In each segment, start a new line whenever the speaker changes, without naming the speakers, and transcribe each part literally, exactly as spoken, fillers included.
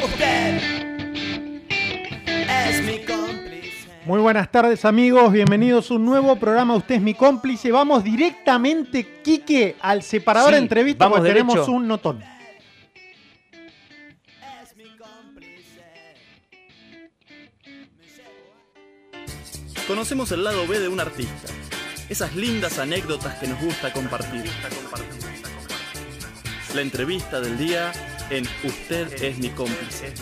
Usted es mi cómplice.
Muy buenas tardes, amigos, bienvenidos a un nuevo programa. Usted es mi cómplice. Vamos directamente, Quique, al separador
Sí,
de entrevista
vamos
porque tenemos
derecho.
un notón.
Es mi cómplice.
Conocemos el lado B de un artista, esas lindas anécdotas que nos gusta compartir. La entrevista del día en Usted es mi cómplice.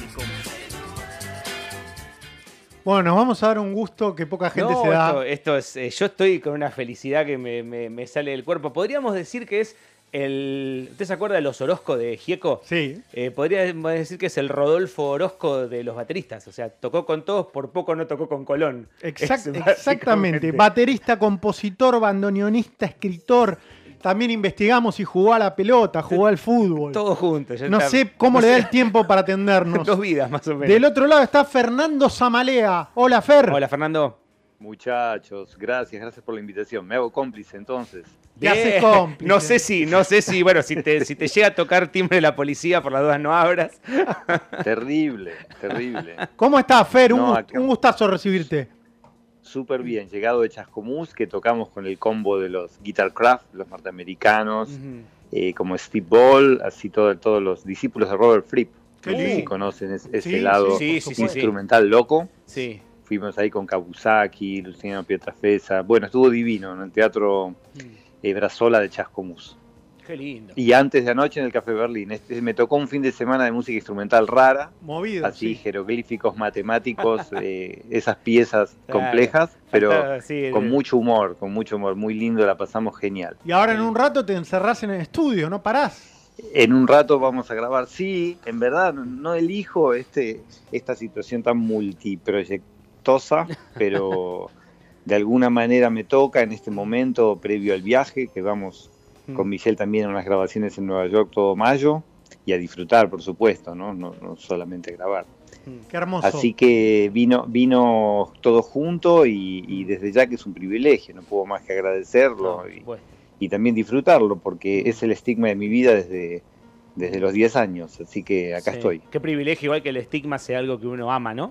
Bueno, nos vamos a dar un gusto que poca gente
No,
se da.
esto, esto es, eh, yo estoy con una felicidad que me, me- me sale del cuerpo. Podríamos decir que es el... ¿Usted se acuerda de los Orozco de Gieco?
Sí.
Eh, podríamos decir que es el Rodolfo Orozco de los bateristas. O sea, tocó con todos, por poco no tocó con Colón.
Exact-
Es
exactamente.
básicamente.
Baterista, compositor, bandoneonista, escritor. También investigamos y jugó a la pelota, jugó al fútbol.
Todo junto. ya
No
está.
sé cómo
No
le da
sé,
el tiempo para atendernos.
Dos vidas más o menos.
Del otro lado está Fernando Zamalea. Hola, Fer.
Hola, Fernando.
Muchachos, gracias, gracias por la invitación. Me hago cómplice entonces.
¿Qué haces,
Bien.
cómplice?
No sé si, no sé si, bueno, si te, si te llega a tocar timbre la policía, por las dudas no abras.
Terrible, terrible.
¿Cómo estás, Fer? Un,
No,
gust-
acá.
un gustazo recibirte.
Súper bien, llegado de Chascomús, que tocamos con el combo de los Guitar Craft, los norteamericanos,
Ujú.
eh, como Steve Ball, así todo, todos los discípulos de Robert Fripp.
Qué
No sé si
lindo.
conocen es- ese
Sí,
lado
sí, sí, sí, sí.
instrumental loco.
Sí.
Fuimos ahí con Kabuzaki, Luciano Pietrafesa. Bueno, estuvo divino en el Teatro eh, Brazola de Chascomús.
Qué lindo.
Y antes de anoche en el Café Berlín. Este, me tocó un fin de semana de música instrumental rara.
Movido.
Así,
sí.
jeroglíficos matemáticos, eh, esas piezas
Claro.
complejas, pero
Falta, sí,
con
de-
mucho humor, con mucho humor, muy lindo, la pasamos genial.
Y ahora en un rato te encerrás en el estudio, ¿no parás?
En un rato vamos a grabar, sí, en verdad no, no elijo este, esta situación tan multiproyectosa, pero de alguna manera me toca en este momento previo al viaje, que vamos con Michelle también a unas grabaciones en Nueva York todo mayo, y a disfrutar, por supuesto, no, no, no solamente grabar.
Qué hermoso.
Así que vino, vino todo junto y, y desde ya que es un privilegio, no puedo más que agradecerlo
No, por
y,
supuesto.
y también disfrutarlo, porque es el estigma de mi vida desde, desde los diez años, así que acá
Sí.
estoy.
Qué privilegio, igual que el estigma sea algo que uno ama, ¿no?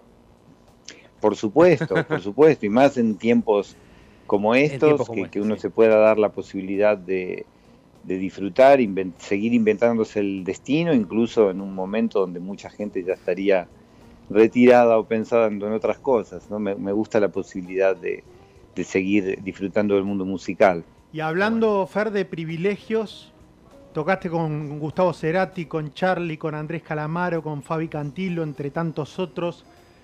Por supuesto, por supuesto, y más en tiempos como estos,
tiempos como
que,
estos,
que uno
sí.
se pueda dar la posibilidad de, de disfrutar, inven- seguir inventándose el destino, incluso en un momento donde mucha gente ya estaría retirada o pensando en otras cosas, ¿no? Me, me gusta la posibilidad de, de seguir disfrutando del mundo musical.
Y hablando, Fer, de privilegios, tocaste con Gustavo Cerati, con Charlie, con Andrés Calamaro, con Fabi Cantilo, entre tantos otros.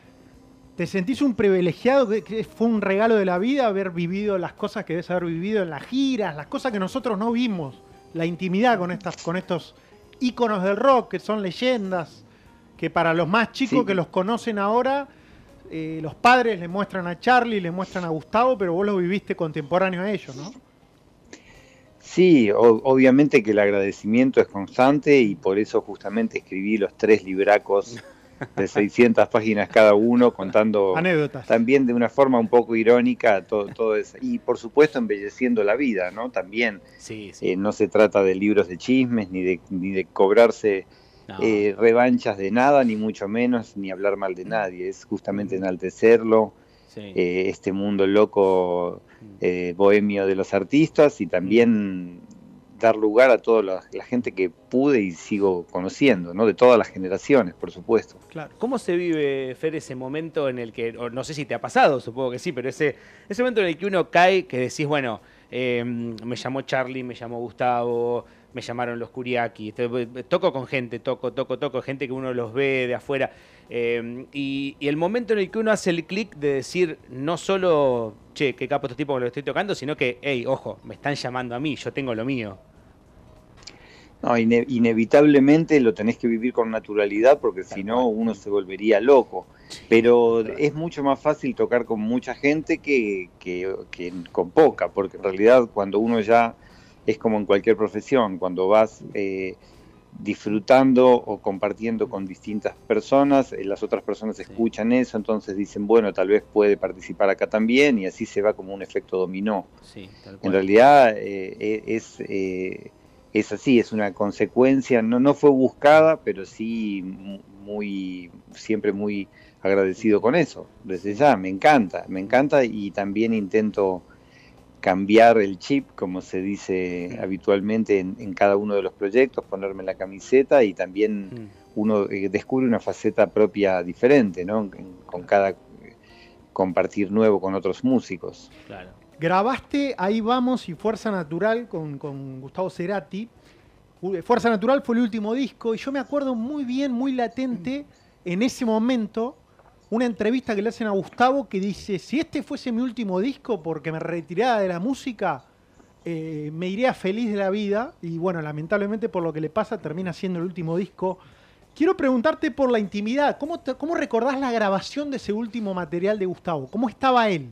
¿Te sentís un privilegiado? ¿Que- que fue un regalo de la vida haber vivido las cosas que debes haber vivido en las giras, las cosas que nosotros no vimos? La intimidad con, estas, con estos íconos del rock, que son leyendas, que para los más chicos
Sí.
que los conocen ahora, eh, los padres le muestran a Charlie, le muestran a Gustavo, pero vos lo viviste contemporáneo a ellos, ¿no?
Sí, o- obviamente que el agradecimiento es constante y por eso justamente escribí los tres libracos de seiscientas páginas cada uno, contando
Anécdotas.
también de una forma un poco irónica todo, todo eso. Y por supuesto embelleciendo la vida, ¿no? También
Sí, sí.
eh, no se trata de libros de chismes, ni de, ni de cobrarse
No.
eh, revanchas de nada, ni mucho menos, ni hablar mal de nadie. Es justamente enaltecerlo,
Sí.
eh, este mundo loco, eh, bohemio de los artistas, y también dar lugar a toda la, la gente que pude y sigo conociendo, ¿no? De todas las generaciones, por supuesto.
Claro.
¿Cómo se vive, Fer, ese momento en el que, o no sé si te ha pasado, supongo que sí, pero ese, ese momento en el que uno cae, que decís, bueno, eh, me llamó Charlie, me llamó Gustavo, me llamaron los Kuriaki, toco con gente, toco, toco, toco, gente que uno los ve de afuera, eh, y, y el momento en el que uno hace el clic de decir, no solo, che, qué capo estos tipos que lo estoy tocando, sino que, hey, ojo, me están llamando a mí, yo tengo lo mío.
No, ine- inevitablemente lo tenés que vivir con naturalidad, porque si no uno se volvería loco. Pero es mucho más fácil tocar con mucha gente que, que, que con poca, porque en realidad cuando uno ya es como en cualquier profesión, cuando vas eh, disfrutando o compartiendo con distintas personas, eh, las otras personas escuchan eso, entonces dicen, bueno, tal vez puede participar acá también, y así se va como un efecto dominó.
Sí, tal cual.
En realidad eh, es... eh, es así, es una consecuencia, no, no fue buscada, pero sí muy, siempre muy agradecido con eso, desde ya, me encanta, me encanta y también intento cambiar el chip, como se dice habitualmente en, en cada uno de los proyectos, ponerme la camiseta y también mm. uno eh, descubre una faceta propia diferente, ¿no? En, con cada eh, compartir nuevo con otros músicos.
Claro.
Grabaste Ahí Vamos y Fuerza Natural con, con Gustavo Cerati. Fuerza Natural fue el último disco y yo me acuerdo muy bien, muy latente, en ese momento, una entrevista que le hacen a Gustavo que dice, si este fuese mi último disco porque me retirara de la música, eh, me iría feliz de la vida. Y bueno, lamentablemente por lo que le pasa termina siendo el último disco. Quiero preguntarte por la intimidad. ¿Cómo, te, cómo recordás la grabación de ese último material de Gustavo? ¿Cómo estaba él?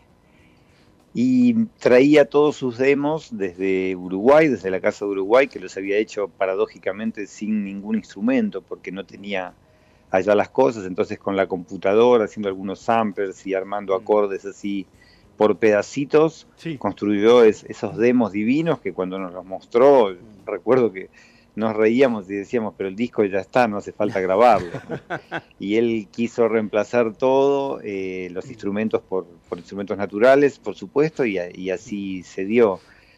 Y traía todos sus demos desde Uruguay, desde la Casa de Uruguay, que los había hecho paradójicamente sin ningún instrumento, porque no tenía allá las cosas, entonces con la computadora, haciendo algunos samplers y armando acordes así por pedacitos, sí. construyó es, esos demos divinos que cuando nos los mostró, recuerdo que nos reíamos y decíamos, pero el disco ya está, no hace falta grabarlo, ¿no? Y él quiso reemplazar todo, eh, los instrumentos por, por instrumentos naturales, por supuesto, y, y así se dio.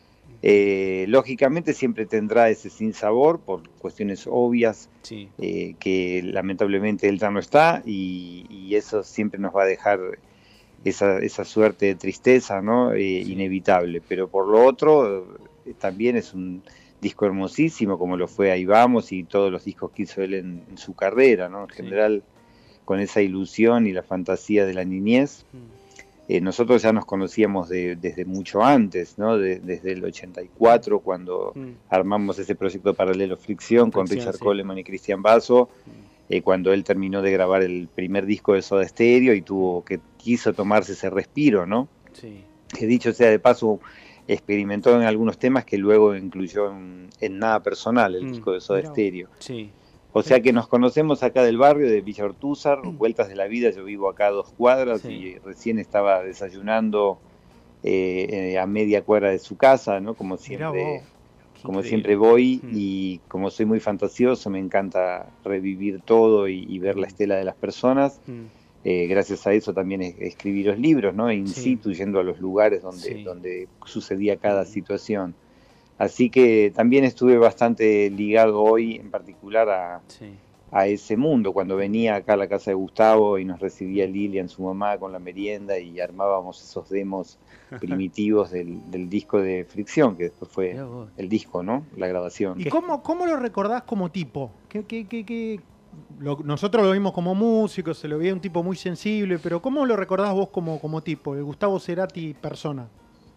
Eh, lógicamente siempre tendrá ese sinsabor por cuestiones obvias, sí. eh, que lamentablemente él ya no está, y, y eso siempre nos va a dejar esa, esa suerte de tristeza, ¿no? eh, sí. inevitable. Pero por lo otro, eh, también es un disco hermosísimo, como lo fue Ahí Vamos y todos los discos que hizo él en, en su carrera, ¿no? En sí. general, con esa ilusión y la fantasía de la niñez. Mm. Eh, nosotros ya nos conocíamos de, desde mucho antes, ¿no? De, desde el ochenta y cuatro, cuando mm. armamos ese proyecto paralelo Fricción con Richard sí. Coleman y Cristian Basso, mm. eh, cuando él terminó de grabar el primer disco de Soda Stereo y tuvo que quiso tomarse ese respiro, ¿no? Sí. Que dicho sea de paso, experimentó en algunos temas que luego incluyó en, en Nada Personal, el mm. disco de Soda no. Stereo. Sí. O sea que nos conocemos acá del barrio de Villa Ortúzar, vueltas de la vida, yo vivo acá a dos cuadras sí. y recién estaba desayunando eh, eh, a media cuadra de su casa, ¿no? Como siempre, como siempre voy mm. y como soy muy fantasioso me encanta revivir todo y, y ver la estela de las personas. Mm. Eh, gracias a eso también es, escribí los libros, ¿no? In sí. situ, yendo a los lugares donde, sí. donde sucedía cada mm. situación. Así que también estuve bastante ligado hoy en particular a, sí. a ese mundo. Cuando venía acá a la casa de Gustavo y nos recibía Lilian, su mamá, con la merienda y armábamos esos demos primitivos del, del disco de Fricción, que después fue el disco, ¿no? La grabación.
¿Y cómo, cómo lo recordás como tipo? ¿Qué, qué, qué, qué? Lo, nosotros lo vimos como músico, se lo veía un tipo muy sensible, pero ¿cómo lo recordás vos como, como tipo, el Gustavo Cerati persona?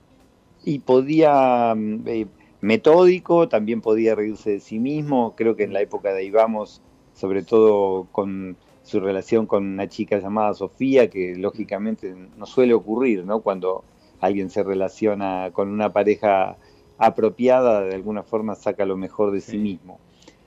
Y podía... Eh, metódico, también podía reírse de sí mismo, creo que en la época de Ahí Vamos, sobre todo con su relación con una chica llamada Sofía, que lógicamente no suele ocurrir, ¿no? Cuando alguien se relaciona con una pareja apropiada, de alguna forma saca lo mejor de sí, sí mismo.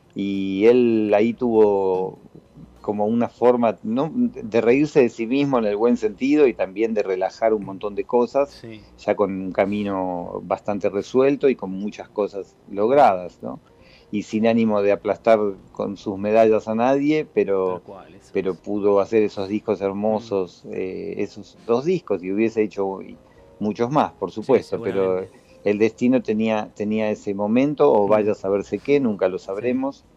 Y él ahí tuvo como una forma, ¿no?, de reírse de sí mismo en el buen sentido y también de relajar un montón de cosas, sí. ya con un camino bastante resuelto y con muchas cosas logradas, ¿no? Y sin ánimo de aplastar con sus medallas a nadie, pero, cual, pero pudo hacer esos discos hermosos, mm. eh, esos dos discos, y hubiese hecho muchos más, por supuesto, sí, pero el destino tenía, tenía ese momento, o vaya a saberse qué, nunca lo sabremos. Sí.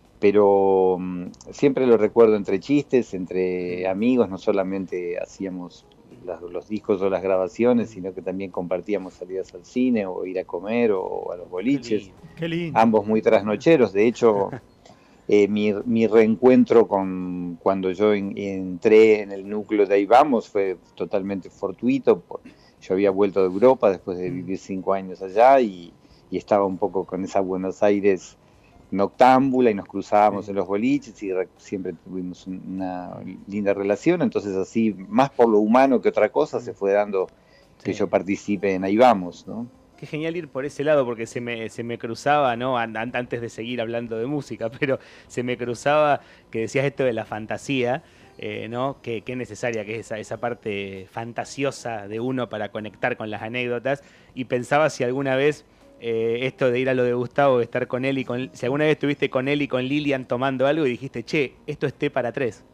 Pero um, siempre lo recuerdo entre chistes, entre amigos, no solamente hacíamos las, los discos o las grabaciones, sino que también compartíamos salidas al cine o ir a comer o a los boliches. Qué lindo, qué lindo. Ambos muy trasnocheros, de hecho, eh, mi, mi reencuentro con cuando yo en, entré en el núcleo de Ahí Vamos fue totalmente fortuito. Por, yo había vuelto de Europa después de vivir cinco años allá y, y estaba un poco con esa Buenos Aires noctámbula y nos cruzábamos sí. en los boliches y siempre tuvimos una linda relación, entonces así, más por lo humano que otra cosa, se fue dando sí. que yo participe en Ahí Vamos, ¿no?
Qué genial ir por ese lado, porque se me, se me cruzaba, ¿no? Antes de seguir hablando de música, pero se me cruzaba que decías esto de la fantasía, eh, ¿no? Qué, qué necesaria que es esa, esa parte fantasiosa de uno para conectar con las anécdotas, y pensaba si alguna vez eh, esto de ir a lo de Gustavo, de estar con él y con... Si alguna vez estuviste con él y con Lilian tomando algo y dijiste, che, esto es té para tres.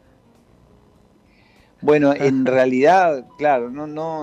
Bueno, en realidad, claro, no, no,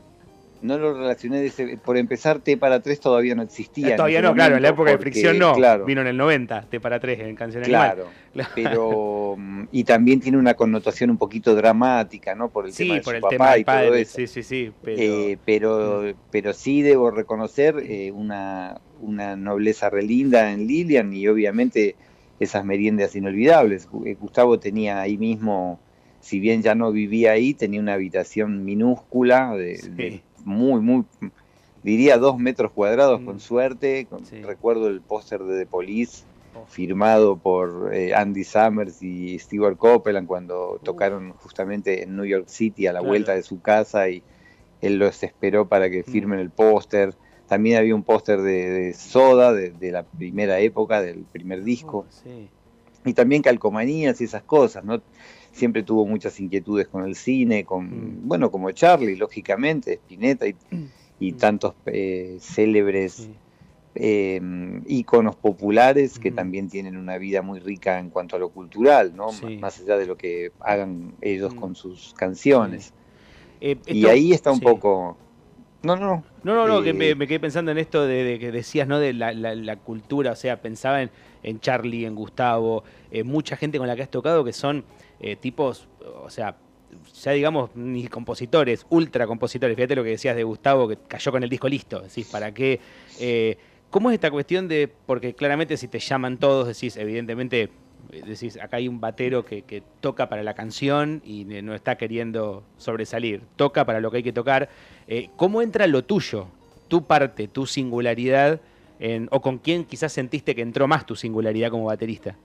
no lo relacioné de ese, por empezar, T para tres todavía no existía.
Eh, todavía
en
no,
ese
claro, en la
momento,
época de
porque,
Fricción no,
claro,
vino en el noventa, té para tres, en Canción
claro,
Animal.
pero, y también tiene una connotación un poquito dramática, ¿no? Por el
Sí,
tema de
por
su
el
papá
tema del
y todo
padre,
eso.
sí, sí, sí, pero...
Eh, pero, pero sí debo reconocer eh, una, una nobleza relinda en Lilian y obviamente esas meriendas inolvidables. Gustavo tenía ahí mismo, si bien ya no vivía ahí, tenía una habitación minúscula, de,
Sí.
de muy, muy, diría dos metros cuadrados
Mm.
con suerte. Con,
Sí.
recuerdo el póster de The Police,
Oh.
firmado por eh, Andy Summers y Stewart Copeland cuando tocaron justamente en New York City a la
Claro.
vuelta de su casa y él los esperó para que firmen el póster. También había un póster de, de Soda, de, de la primera época, del primer disco.
Oh, sí.
Y también calcomanías y esas cosas, ¿no? Siempre tuvo muchas inquietudes con el cine, con,
Mm.
bueno, como Charlie, lógicamente, Spinetta y, y
Mm.
tantos eh, célebres
Sí.
eh, íconos populares que
Ujú.
también tienen una vida muy rica en cuanto a lo cultural, ¿no?
Sí.
Más allá de lo que hagan ellos
Mm.
con sus canciones.
Sí. Eh,
Y
esto-
ahí está un
sí.
poco... No, no,
No, no, no,
eh,
que me, me quedé pensando en esto de, de que decías, ¿no? De la, la- la cultura, o sea, pensaba en, en Charlie, en Gustavo, eh, mucha gente con la que has tocado que son eh, tipos, o sea, ya digamos, ni compositores, ultra compositores. Fíjate lo que decías de Gustavo, que cayó con el disco listo, decís, ¿para qué? Eh, ¿Cómo es esta cuestión de, porque claramente si te llaman todos, decís, evidentemente, eh, decís, acá hay un batero que, que toca para la canción y no está queriendo sobresalir, toca para lo que hay que tocar. Eh, ¿Cómo entra lo tuyo, tu parte, tu singularidad, en, o con quién quizás sentiste que entró más tu singularidad como baterista?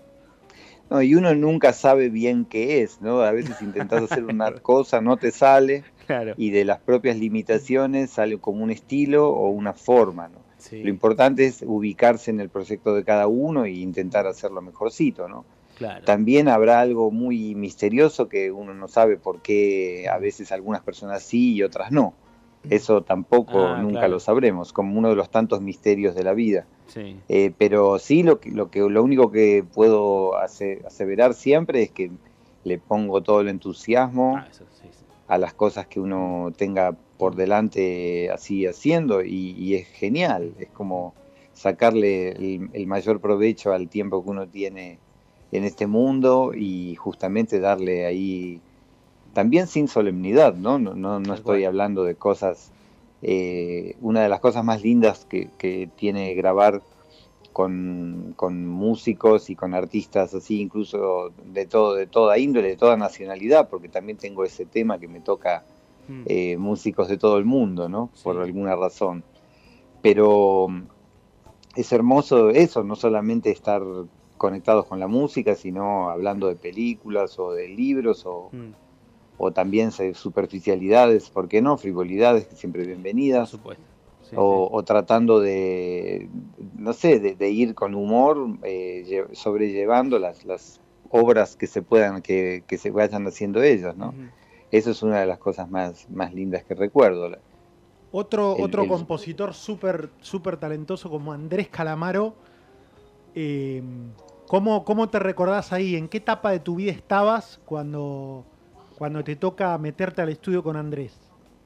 no, y uno nunca sabe bien qué es, ¿no? A veces intentás hacer una cosa, no te sale,
Claro.
y de las propias limitaciones sale como un estilo o una forma, ¿no?
Sí.
Lo importante es ubicarse en el proyecto de cada uno e intentar hacerlo mejorcito, ¿no?
Claro.
También habrá algo muy misterioso que uno no sabe por qué a veces algunas personas sí y otras no. Eso tampoco
Ah,
nunca
claro.
lo sabremos, como uno de los tantos misterios de la vida.
Sí.
Eh, pero sí, lo que, lo que lo único que puedo ase- aseverar siempre es que le pongo todo el entusiasmo
Ah, eso sí, sí.
a las cosas que uno tenga por delante así haciendo y, y es genial, es como sacarle el, el mayor provecho al tiempo que uno tiene en este mundo y justamente darle ahí también sin solemnidad, ¿no? No, no, no
Tal
estoy
cual.
hablando de cosas, eh, una de las cosas más lindas que, que tiene grabar con, con músicos y con artistas así, incluso de todo, de toda índole, de toda nacionalidad, porque también tengo ese tema que me toca
Mm.
eh, músicos de todo el mundo, ¿no? Por
Sí.
alguna razón. Pero es hermoso eso, no solamente estar conectados con la música, sino hablando de películas o de libros o,
Mm.
o también se- superficialidades, ¿por qué no? Frivolidades, que siempre
Por
bienvenidas.
supuesto. Sí,
o,
sí.
o tratando de, no sé, de, de ir con humor, eh, lle- sobrellevando las, las obras que se puedan, que, que se vayan haciendo ellos, ¿no?
Ujú.
Eso es una de las cosas más, más lindas que recuerdo. La-
Otro,
El-
otro
el-
compositor súper súper talentoso como Andrés Calamaro. eh, ¿cómo, ¿Cómo te recordás ahí? ¿En qué etapa de tu vida estabas cuando, cuando te toca meterte al estudio con Andrés?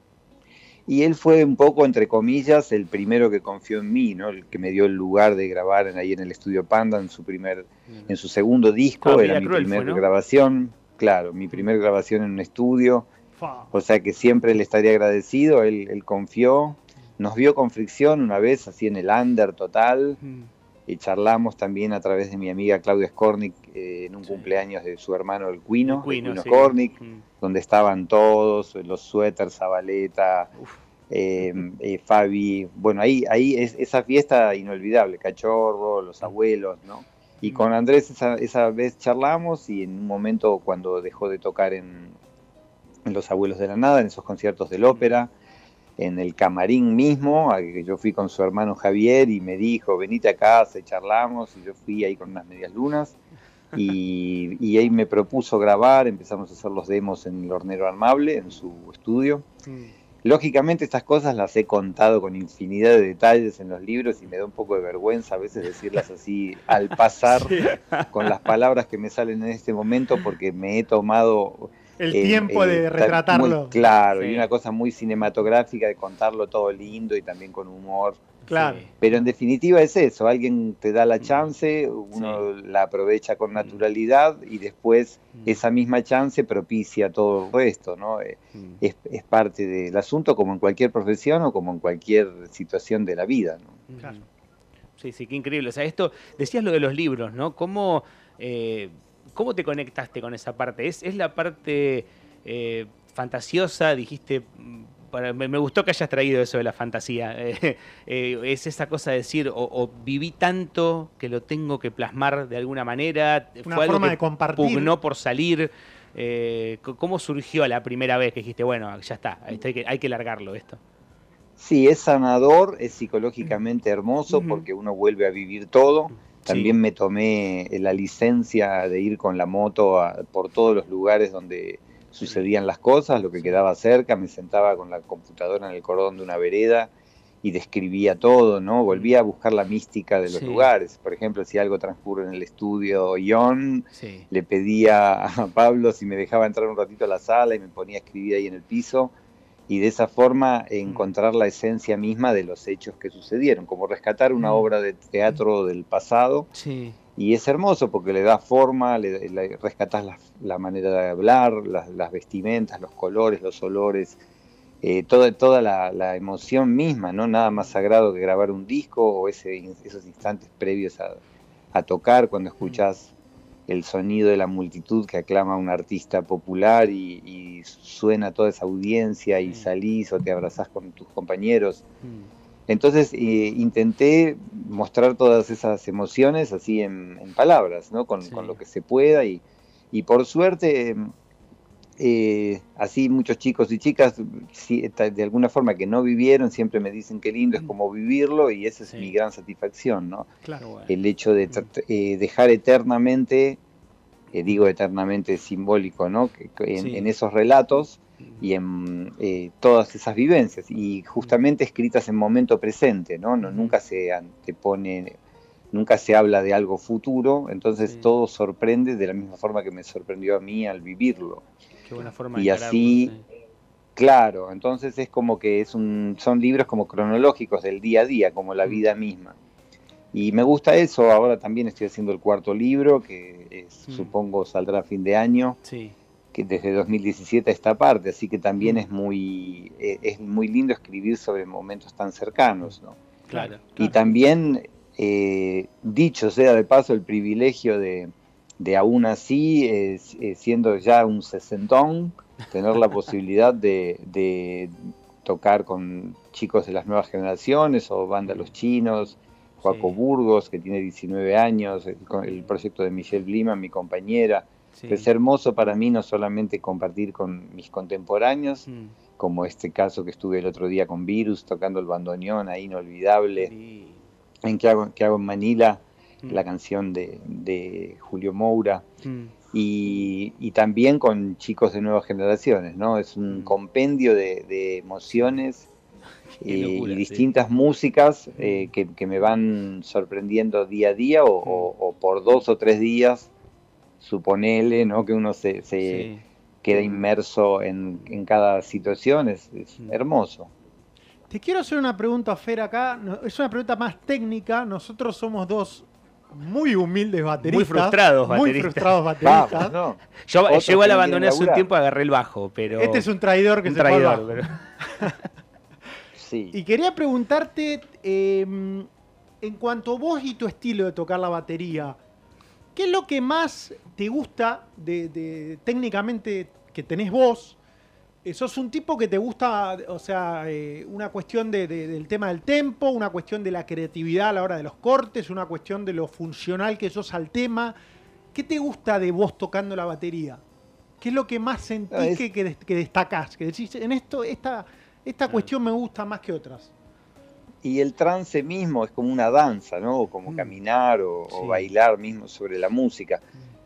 Y él fue un poco, entre comillas, el primero que confió en mí, ¿no? El que me dio el lugar de grabar en- ahí en el estudio Panda, en su primer, en su segundo disco,
Ah,
era
Vida
mi
Cruel
primer
fue, ¿no?
grabación, claro, mi primer grabación en un estudio, o sea que siempre le estaría agradecido, él, él confió, nos vio con Fricción una vez, así en el under total,
Mm.
y charlamos también a través de mi amiga Claudia Skornik eh, en un
Sí.
cumpleaños de su hermano el Cuino,
El Cuino,
el Cuino
sí.
Skornik,
Mm.
donde estaban todos, los suéteres, Zabaleta,
Uf.
eh, eh, Fabi, bueno, ahí, ahí es esa fiesta inolvidable, Cachorro, los abuelos, ¿no? Y con Andrés esa, esa vez charlamos y en un momento cuando dejó de tocar en, en Los Abuelos de la Nada, en esos conciertos del ópera, en el camarín mismo, a que yo fui con su hermano Javier y me dijo, venite a casa y charlamos, y yo fui ahí con unas medias lunas, y, y ahí me propuso grabar, empezamos a hacer los demos en el Hornero Armable, en su estudio,
Mm.
Lógicamente estas cosas las he contado con infinidad de detalles en los libros y me da un poco de vergüenza a veces decirlas así al pasar
Sí.
con las palabras que me salen en este momento porque me he tomado
El
eh,
tiempo
eh,
de
ta-
retratarlo.
muy claro,
Sí.
y una cosa muy cinematográfica de contarlo todo lindo y también con humor.
Claro.
Sí.
Pero en definitiva es eso, alguien te da la chance, uno la aprovecha con naturalidad y después
Mm.
esa misma chance propicia todo el resto, ¿no? Eh,
Mm.
Es, es parte del asunto como en cualquier profesión o como en cualquier situación de la vida, ¿no?
Ujú.
Claro.
Sí, sí, qué increíble. O sea, esto, decías lo de los libros, ¿no? ¿Cómo, eh, cómo te conectaste con esa parte? ¿Es, es la parte eh, fantasiosa? Dijiste, mm, para- me, me gustó que hayas traído eso de la fantasía. Eh, eh, ¿es esa cosa de decir, o, o viví tanto que lo tengo que plasmar de alguna manera?
Una
¿Fue algo
forma
que
de compartir.
pugnó por salir? Eh, c- ¿Cómo surgió la primera vez que dijiste, bueno, ya está, esto hay que, hay que largarlo esto?
Sí, es sanador, es psicológicamente hermoso
Ujú.
porque uno vuelve a vivir todo. También
Sí.
me tomé eh, la licencia de ir con la moto a- por todos los lugares donde sucedían las cosas, lo que
Sí.
quedaba cerca, me sentaba con la computadora en el cordón de una vereda y describía todo, ¿no? Volvía a buscar la mística de los
Sí.
lugares. Por ejemplo, si algo transcurre en el estudio Ion,
Sí.
le pedía a Pablo si me dejaba entrar un ratito a la sala y me ponía a escribir ahí en el piso y de esa forma encontrar la esencia misma de los hechos que sucedieron, como rescatar una
Mm.
obra de teatro del pasado.
Sí.
Y es hermoso porque le da forma, le, le rescatás la, la manera de hablar, las, las vestimentas, los colores, los olores, eh, toda, toda la, la emoción misma, ¿no? Nada más sagrado que grabar un disco o ese, esos instantes previos a, a tocar cuando escuchás el sonido de la multitud que aclama a un artista popular y, y suena toda esa audiencia y
Sí.
salís o te abrazás con tus compañeros.
Mm.
Entonces eh, intenté mostrar todas esas emociones así en, en palabras, ¿no? Con,
Sí.
con lo que se pueda y, y por suerte eh, así muchos chicos y chicas si, de alguna forma que no vivieron siempre me dicen qué lindo es como vivirlo y esa es
Sí.
mi gran satisfacción, ¿no?
Claro.
Bueno.
El hecho de eh, dejar eternamente, eh, digo eternamente simbólico, ¿no? Que, que en,
Sí.
en esos relatos y en eh, todas esas vivencias y justamente escritas en momento presente, ¿no? No, nunca se antepone, nunca se habla de algo futuro, entonces
Sí.
todo sorprende de la misma forma que me sorprendió a mí al vivirlo.
Qué buena forma de
Y
encararlo,
así,
sí.
claro, entonces es como que es un, son libros como cronológicos del día a día, como la
Mm.
vida misma. Y me gusta eso, ahora también estoy haciendo el cuarto libro, que es,
Mm.
supongo saldrá a fin de año,
Sí.
que desde dos mil diecisiete a esta parte, así que también
Mm.
es muy eh, es muy lindo escribir sobre momentos tan cercanos, ¿no?
Claro.
Y también, eh, dicho sea de paso, el privilegio de, de aún así, eh, eh, siendo ya un sesentón, tener la posibilidad de, de tocar con chicos de las nuevas generaciones o banda Los Chinos, Joaco
Sí.
Burgos, que tiene diecinueve años, el, el proyecto de Michelle Bliman, mi compañera.
Sí.
Es hermoso para mí no solamente compartir con mis contemporáneos,
Mm.
como este caso que estuve el otro día con Virus, tocando el bandoneón ahí inolvidable,
Sí.
en que hago, que hago en Manila,
Mm.
la canción de, de Julio Moura,
Mm.
y, y también con chicos de nuevas generaciones, ¿no? Es un
Mm.
compendio de, de emociones
Qué
eh,
locura,
y
sí.
distintas músicas eh, que, que me van sorprendiendo día a día o, o, o por dos o tres días, suponele, ¿no? Que uno se, se
Sí.
queda inmerso en, en cada situación, es, es
Mm.
hermoso.
Te quiero hacer una pregunta, Fer, acá. No- Es una pregunta más técnica. Nosotros somos dos muy humildes bateristas.
Muy frustrados
Muy
bateristas.
frustrados bateristas.
Vamos, ¿no?
Yo
Otros
llego al
que no
abandoné
quieren
hace un
laburar.
tiempo, agarré el bajo, pero...
Este es un traidor que
un
se fue al
traidor,
bajo.
pero...
Sí.
Y quería preguntarte, eh, en cuanto a vos y tu estilo de tocar la batería, ¿qué es lo que más te gusta de, de- técnicamente que tenés vos? Eh, ¿Sos un tipo que te gusta, o sea, eh, una cuestión de- de- del tema del tempo, una cuestión de la creatividad a la hora de los cortes, una cuestión de lo funcional que sos al tema? ¿Qué te gusta de vos tocando la batería? ¿Qué es lo que más sentís
Ah, es-
que, que, des- que destacás? Que decís, en esto, esta, esta
Ah.
cuestión me gusta más que otras.
Y el trance mismo es como una danza, ¿no? O como
Mm.
caminar o, o
Sí.
bailar mismo sobre la música.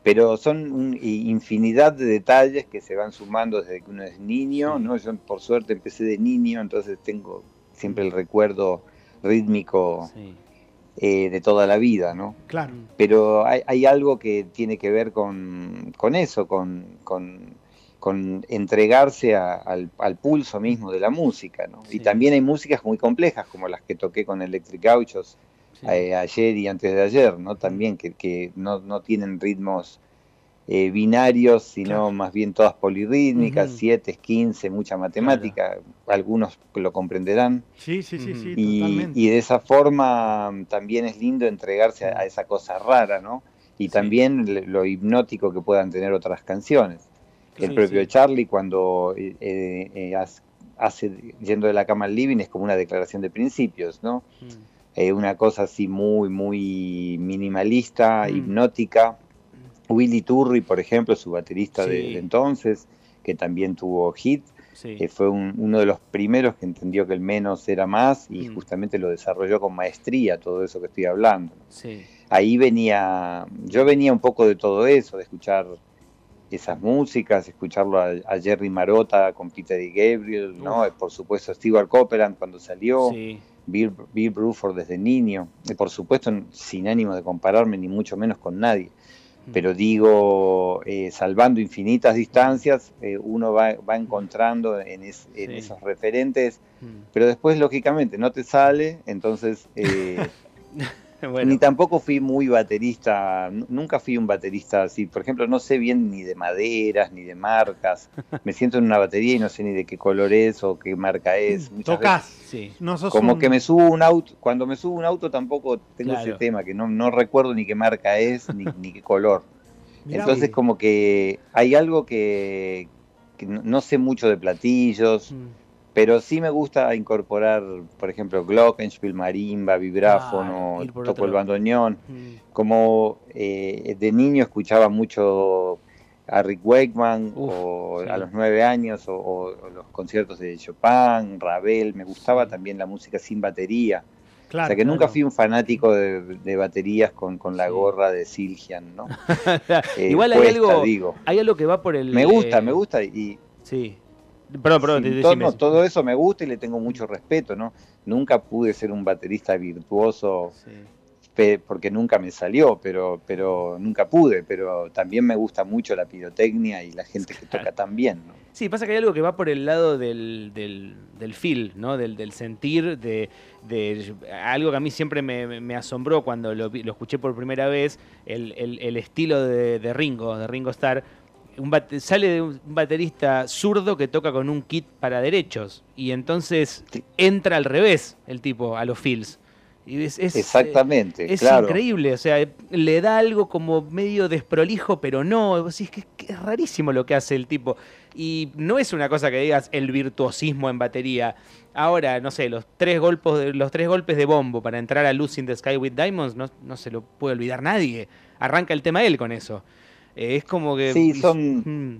pero son un, infinidad de detalles que se van sumando desde que uno es niño, ¿no? Yo por suerte empecé de niño, entonces tengo siempre el recuerdo rítmico
Sí.
eh, de toda la vida, ¿no?
Claro.
Pero hay, hay algo que tiene que ver con, con eso, con, con, con entregarse a, al, al pulso mismo de la música, ¿no?
Sí.
Y también hay músicas muy complejas, como las que toqué con Electric Gauchos
Sí.
eh, ayer y antes de ayer, ¿no? También que, que no, no tienen ritmos eh, binarios, sino
Claro.
más bien todas polirrítmicas,
Ujú.
siete, quince, mucha matemática, algunos lo comprenderán.
Sí, sí, sí,
Ujú.
sí,
Y,
totalmente.
y de esa forma mm, también es lindo entregarse a, a esa cosa rara, ¿no? Y
Sí.
también le- lo hipnótico que puedan tener otras canciones. El
Sí,
propio
sí.
Charlie, cuando eh, eh, eh, hace, hace Yendo de la cama al living, es como una declaración de principios, ¿no?
Mm.
Eh, una cosa así muy, muy minimalista,
Mm.
hipnótica. Willy Turri, por ejemplo, su baterista de,
Sí.
de entonces, que también tuvo hit,
Sí.
eh, fue un- uno de los primeros que entendió que el menos era más y
Mm.
justamente lo desarrolló con maestría, todo eso que estoy hablando.
Sí.
Ahí venía, yo venía un poco de todo eso, de escuchar esas músicas, escucharlo a, a Jerry Marotta con Peter y Gabriel, ¿no?
Uf.
Por supuesto Stewart Copeland cuando salió,
Sí.
Bill, Bill Bruford desde niño, y por supuesto sin ánimo de compararme ni mucho menos con nadie. Pero digo, eh, salvando infinitas distancias, eh, uno va, va encontrando en, es, en
Sí.
esos referentes,
Mm.
pero después, lógicamente, no te sale, entonces... eh,
Bueno.
Ni tampoco fui muy baterista, n- nunca fui un baterista así. Por ejemplo, no sé bien ni de maderas, ni de marcas. Me siento en una batería y no sé ni de qué color es o qué marca es. Muchas
Tocás.
veces,
Sí.
No sos
como
un-
que me subo un auto, cuando me subo un auto tampoco tengo ese
Claro.
tema, que no, no recuerdo ni qué marca es, ni, ni qué color.
Mirá
Entonces
vos.
como que hay algo que, que no, no sé mucho de platillos,
Mm.
pero sí me gusta incorporar, por ejemplo, glockenspiel, marimba,
Claro,
vibráfono,
ir por
toco el
otro-
bandoneón.
Mm.
Como eh, de niño escuchaba mucho a Rick Wakeman,
Uf,
o
sí.
a los nueve años, o, o los conciertos de Chopin, Ravel, me gustaba
Sí.
también la música sin batería.
Claro,
O sea que nunca
claro.
fui un fanático de, de baterías con, con la
Sí.
gorra de Silgian, ¿no? Eh,
Igual hay
puesta,
algo,
digo.
hay algo que va por el.
Me gusta,
eh,
me gusta y,
Sí. Perdón, perdón,
sí,
te-
todo,
decime.
no, todo eso me gusta y le tengo mucho respeto, ¿no? Nunca pude ser un baterista virtuoso
Sí.
pe- porque nunca me salió, pero, pero nunca pude, pero también me gusta mucho la pirotecnia y la gente que toca tan bien, ¿no?
Sí, pasa que hay algo que va por el lado del, del, del feel, ¿no? Del, del sentir, de, de algo que a mí siempre me, me asombró cuando lo, vi- lo escuché por primera vez, el, el- el estilo de, de Ringo, de Ringo Starr. Un bate- sale de un baterista zurdo que toca con un kit para derechos y entonces
Sí.
entra al revés el tipo a los feels. Y es, es, eh,
Exactamente,
es
claro.
increíble, o sea, le da algo como medio desprolijo, pero no, vos decís que, que es rarísimo lo que hace el tipo. Y no es una cosa que digas el virtuosismo en batería. Ahora, no sé, los tres golpes de, los tres golpes de bombo para entrar a Lucy in the Sky with Diamonds no, no se lo puede olvidar nadie. Arranca el tema él con eso. Eh, es como que...
Sí,
y-
son
mm,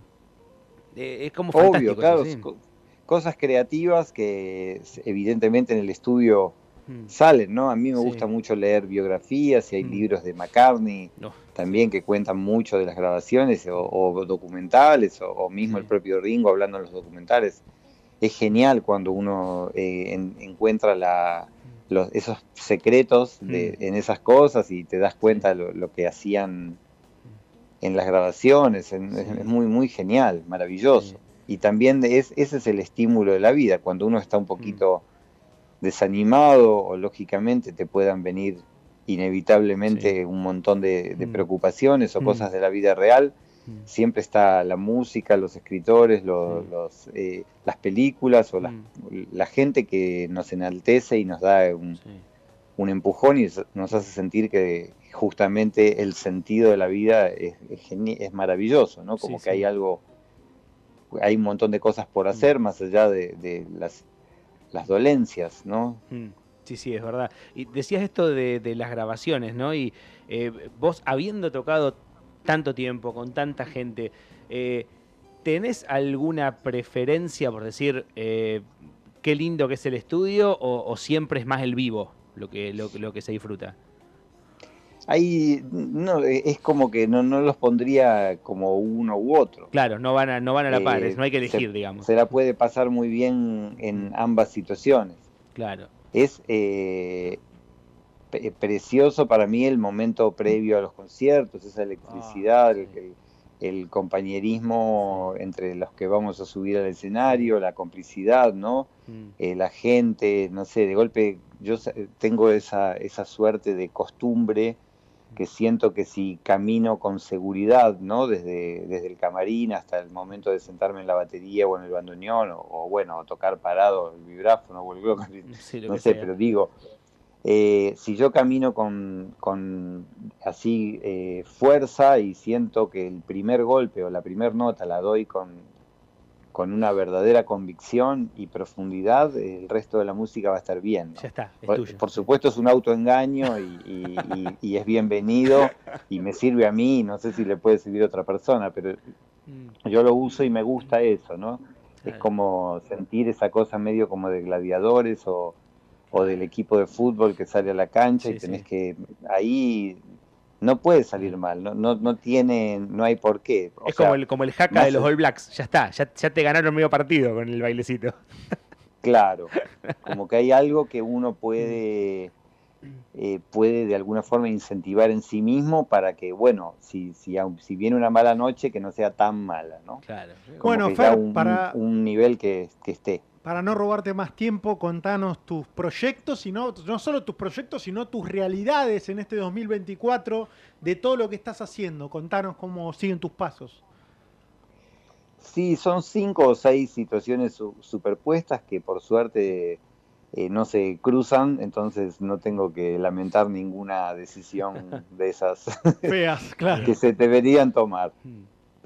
eh, es como
obvio,
fantástico
claro,
eso, sí.
co- cosas creativas que s- evidentemente en el estudio
Mm,
salen, ¿no? A mí me
Sí.
gusta mucho leer biografías y hay
Mm.
libros de McCartney
no,
también que cuentan mucho de las grabaciones o, o documentales o, o mismo
Sí.
el propio Ringo hablando en los documentales. Es genial cuando uno eh, en- encuentra la, los, esos secretos de,
Mm.
en esas cosas y te das cuenta lo, lo que hacían en las grabaciones. En- es,
Sí.
es muy, muy genial, maravilloso.
Sí.
Y también es, ese es el estímulo de la vida, cuando uno está un poquito desanimado o lógicamente te puedan venir inevitablemente
Sí.
un montón de, de
Mm.
preocupaciones o
Mm.
cosas de la vida real.
Mm.
Siempre está la música, los escritores, los,
Mm.
los, eh, las películas o las-
Mm.
la gente que nos enaltece y nos da un,
Sí.
un empujón y nos hace sentir que justamente el sentido de la vida es, es, geni- es maravilloso, ¿no? Como
Sí,
que
sí.
hay algo, hay un montón de cosas por hacer más allá de, de las, las dolencias, ¿no?
Mm, Sí, sí, es verdad. Y decías esto de, de las grabaciones, ¿no? Y eh, vos, habiendo tocado tanto tiempo con tanta gente, eh, ¿tenés alguna preferencia por decir eh, qué lindo que es el estudio o, o siempre es más el vivo lo que, lo, lo que se disfruta?
ahí no, es como que no, no los pondría como uno u otro.
Claro, no van a, no van a la
Eh,
par, es- no hay que elegir,
se,
digamos.
se la puede pasar muy bien en ambas situaciones.
Claro.
Es eh, pe- precioso para mí el momento previo a los conciertos, esa electricidad,
Ah,
el,
sí.
el- el compañerismo entre los que vamos a subir al escenario, la complicidad, ¿no?
Mm,
Eh, la gente, no sé, de golpe yo sa- tengo esa, esa suerte de costumbre que siento que si camino con seguridad, ¿no? Desde, desde el camarín hasta el momento de sentarme en la batería o en el bandoneón, o, o bueno, o tocar parado el vibráfono o el glockenspiel,
sí, lo
no
que
sé,
sea.
pero digo, eh, si yo camino con, con así eh, fuerza y siento que el primer golpe o la primera nota la doy con, con una verdadera convicción y profundidad, el resto de la música va a estar bien,
Ya
¿no?
está, es
Por,
tuyo.
por
Sí.
supuesto es un autoengaño y, y- y- y es bienvenido y me sirve a mí, no sé si le puede servir a otra persona, pero
Mm,
yo lo uso y me gusta eso, ¿no? Es
claro,
como sentir esa cosa medio como de gladiadores o, o del
claro.
equipo de fútbol que sale a la cancha y
Sí,
tenés
sí.
que, ahí no puede salir
Claro.
mal, no, no, no tiene, no hay por qué, o
Es como
sea,
el, como el jaca de
más
los All Blacks. Ya está, ya, ya te ganaron medio partido con el bailecito.
claro, como que hay algo que uno
Mm,
puede, eh, puede de alguna forma incentivar en sí mismo para que, bueno, si, si, aun- si viene una mala noche, que no sea tan mala, ¿no?
claro.
Como
Bueno,
que ya
Fer,
un,
para,
un nivel que, que esté.
para no robarte más tiempo, contanos tus proyectos, y no, no solo tus proyectos, sino tus realidades en este dos mil veinticuatro, de todo lo que estás haciendo. Contanos cómo siguen tus pasos.
Sí, son cinco o seis situaciones su- superpuestas que por suerte eh, no se cruzan, entonces no tengo que lamentar ninguna decisión de esas
Feas, claro.
que se deberían tomar.
Mm,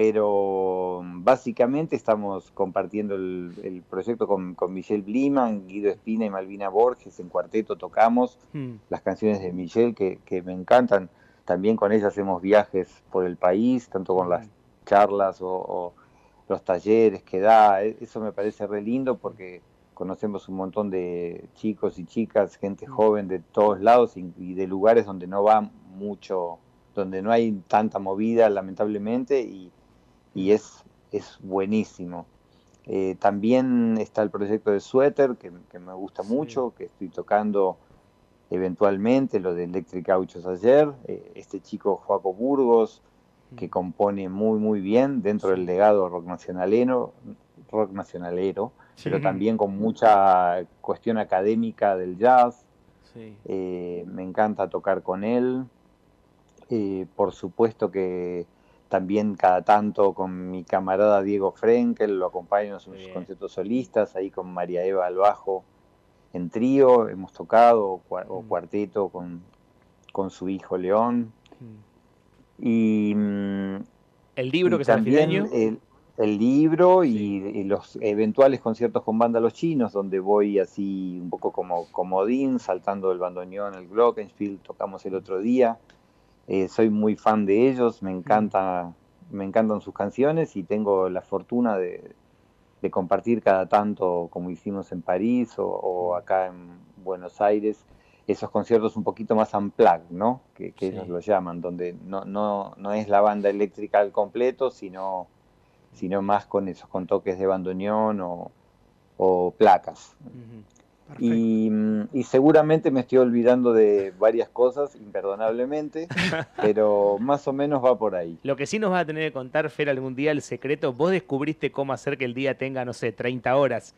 Pero básicamente estamos compartiendo el, el proyecto con, con Michelle Bliman, Guido Espina y Malvina Borges. En cuarteto tocamos
mm,
las canciones de Michelle que, que me encantan. También con ella hacemos viajes por el país, tanto con las
mm,
charlas o, o los talleres que da. E- Eso me parece re lindo porque conocemos un montón de chicos y chicas, gente
mm,
joven de todos lados y, y de lugares donde no va mucho, donde no hay tanta movida, lamentablemente, y, y
mm.
es, es buenísimo. Eh, también está el proyecto de Suéter, que, que me gusta
Sí.
mucho, que estoy tocando eventualmente, lo de Electric Auchos ayer. Eh, este chico Joaco Burgos, que
Mm,
compone muy, muy bien dentro del
sí.
legado rock nacionalero, rock nacionalero, pero
Sí.
también con mucha cuestión académica del jazz.
Sí.
Eh, me encanta tocar con él. Eh, por supuesto que también cada tanto con mi camarada Diego Frenkel, lo acompaño en
Muy
sus
bien.
conciertos solistas, ahí con María Eva al bajo en trío, hemos tocado, o, cua- o
Mm,
cuarteto con, con su hijo León.
mm.
Y, mm,
El libro
y
que sale a fin de
también
año.
el, el libro y,
Sí.
y los eventuales conciertos con banda Los Chinos, donde voy así un poco como comodín, saltando el bandoneón, el glockenspiel, tocamos el otro día. Eh, soy muy fan de ellos, me
Mm,
encanta, me encantan sus canciones y tengo la fortuna de, de compartir cada tanto, como hicimos en París o, o
mm.
acá en Buenos Aires, esos conciertos un poquito más unplugged, ¿no? Que, que ellos
Sí.
lo llaman, donde no, no, no es la banda eléctrica al completo, sino, sino más con esos, con toques de bandoneón o, o placas.
Ujú.
Perfecto.
Y, mm, y seguramente me estoy olvidando de varias cosas, imperdonablemente, pero más o menos va por ahí.
Lo que sí nos va a tener que contar, Fer, algún día el secreto. Vos descubriste cómo hacer que el día tenga, no sé, treinta horas.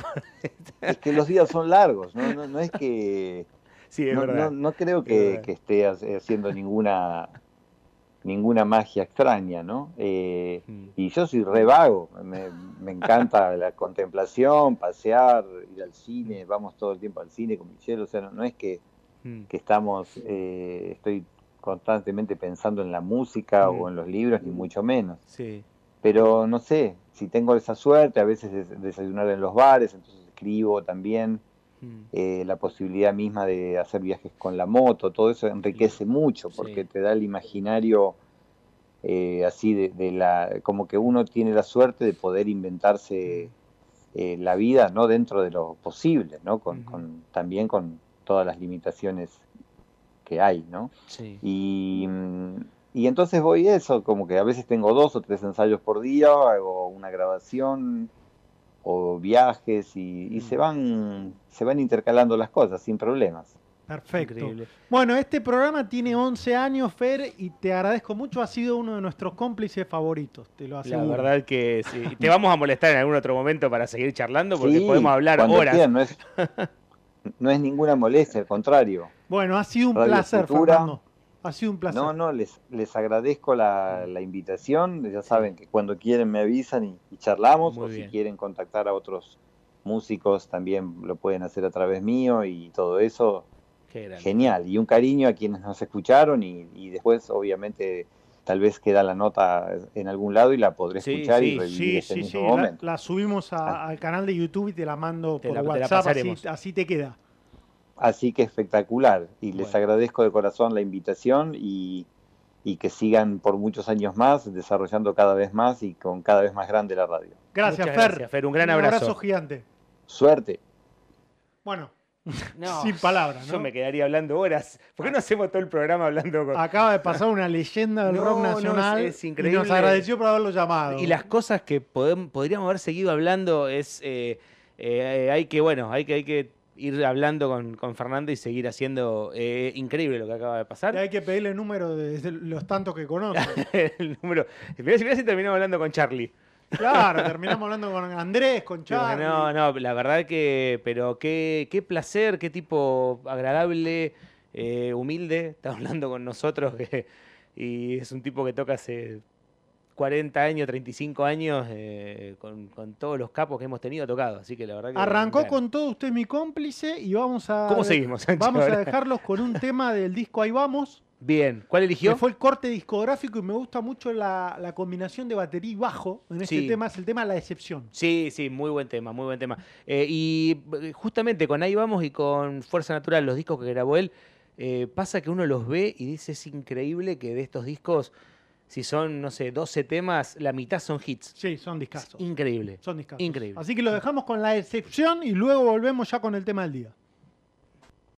Es que los días son largos, no, no, no es que,
Sí, es
no, no,
verdad.
no creo
Es
que,
verdad.
que esté ha- haciendo ninguna, ninguna magia extraña, ¿no? Eh,
Mm,
y yo soy re vago, me, me encanta la contemplación, pasear, ir al
mm,
cine, vamos todo el tiempo al cine con Michelle, o sea, no, no es que,
mm,
que estamos, eh, estoy constantemente pensando en la música o
mm.
en los libros, ni mucho menos.
Sí.
Pero no sé, si tengo esa suerte, a veces de desayunar en los bares, entonces escribo también.
Mm,
Eh, la posibilidad misma de hacer viajes con la moto, todo eso
claro.
enriquece mucho porque
Sí.
te da el imaginario eh, así de, de la, como que uno tiene la suerte de poder
Mm,
inventarse eh, la vida, ¿no? Dentro de lo posible, ¿no? Con,
ujú.
con, también con todas las limitaciones que hay, ¿no?
Sí.
Y, y entonces voy eso, como que a veces tengo dos o tres ensayos por día, hago una grabación o viajes y, y
Mm.
se van se van intercalando las cosas sin problemas.
Perfecto.
Increíble.
Bueno, este programa tiene once años, Fer, y te agradezco mucho. Ha sido uno de nuestros cómplices favoritos, te lo
La
aseguro.
verdad que sí. Te vamos a molestar en algún otro momento para seguir charlando porque
Sí,
podemos hablar
cuando
horas.
quieran, no es, no es ninguna molestia, al contrario.
Bueno, ha sido un
Radio
placer,
Futura.
Fernando. Ha sido un placer.
No, no, les, les agradezco la, la invitación. Ya saben que cuando quieren me avisan y, y charlamos.
Muy
o
bien.
si quieren contactar a otros músicos también lo pueden hacer a través mío y todo eso.
Qué grande.
Genial. Y un cariño a quienes nos escucharon y, y después obviamente tal vez queda la nota en algún lado y la podré
Sí,
escuchar
sí,
y revivir
Sí,
ese
sí,
mismo
sí. La,
momento.
la subimos a- al canal de YouTube y te la mando
Te
por
la- te la
WhatsApp, así,
pasaremos.
así te queda.
Así que espectacular. Y les
Bueno.
agradezco de corazón la invitación y, y que sigan por muchos años más desarrollando cada vez más y con cada vez más grande la radio.
Gracias,
Muchas
Fer.
gracias, Fer. Un gran abrazo.
gigante.
Suerte.
Bueno,
No,
sin palabras, ¿no?
Yo me quedaría hablando horas. ¿Por qué no hacemos todo el programa hablando con...
Acaba de pasar una leyenda del
No,
rock
no,
nacional
es- es
y
increíble.
nos agradeció por haberlo llamado.
Y las cosas que podem- podríamos haber seguido hablando es... eh, eh, hay que, bueno, hay que, hay que ir hablando con, con Fernando y seguir haciendo... eh, increíble lo que acaba de pasar.
Y hay que pedirle el número de, de los tantos que conoce.
El número... Mirá si mirá si terminamos hablando con Charlie.
Claro, terminamos hablando con Andrés, con Charlie.
No, no, la verdad que... Pero qué, qué placer, qué tipo agradable, eh, humilde. Está hablando con nosotros que, y es un tipo que toca hace cuarenta años, treinta y cinco años, eh, con, con todos los capos que hemos tenido tocado. Así que la verdad que...
Arrancó
gran.
con todo, usted es mi cómplice y vamos a...
¿Cómo seguimos, Sancho,
Vamos a
ahora?
dejarlos con un tema del disco Ahí Vamos,
Bien, ¿cuál
que
eligió?
fue el corte discográfico y me gusta mucho la, la combinación de batería y bajo en este
Sí.
tema, es el tema La Decepción.
Sí, sí, muy buen tema, muy buen tema. Eh, y eh, justamente con Ahí Vamos y con Fuerza Natural, los discos que grabó él, eh, pasa que uno los ve y dice, es increíble que de estos discos, si son, no sé, doce temas, la mitad son hits.
Sí, son discazos.
Increíble.
Son discazos.
Increíble.
Así que lo dejamos con La Decepción y luego volvemos ya con el tema del día.